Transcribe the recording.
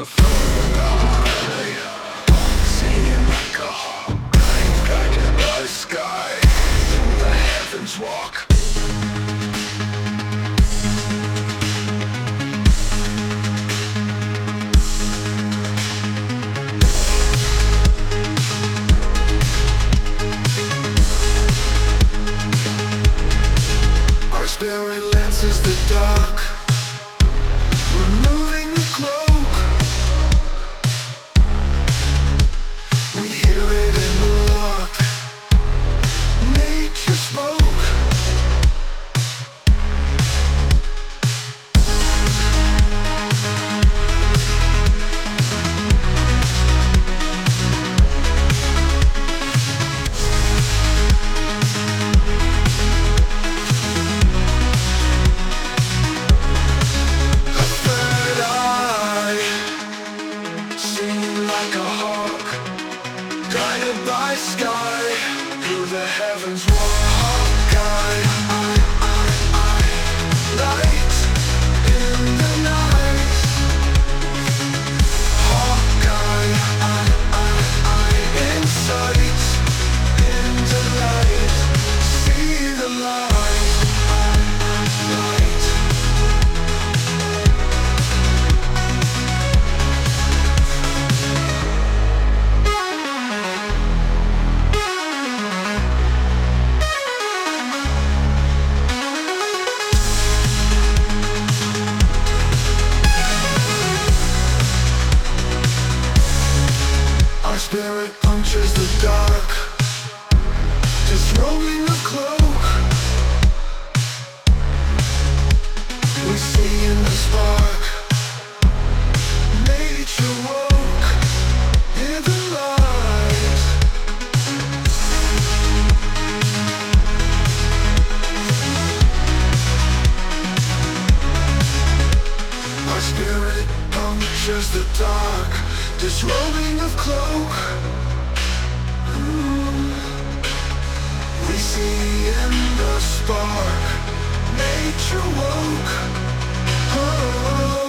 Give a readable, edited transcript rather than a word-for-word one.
the third eye, seeing like a hawk, guided by the sky, through the heavens walk. Our spirit lenses the dark, removing the cloak. We hear it in the lock, nature smoke. Like a hawk, guided by sky, through the heavens walk. Hawkeye, light in the night. Hawkeye, insight into light. See the light, light. Our spirit punctures the dark, disrobing the cloak. We see in the spark, nature woke, in the light. Our spirit punctures the dark, disrobing of cloak. We see in the spark, nature woke.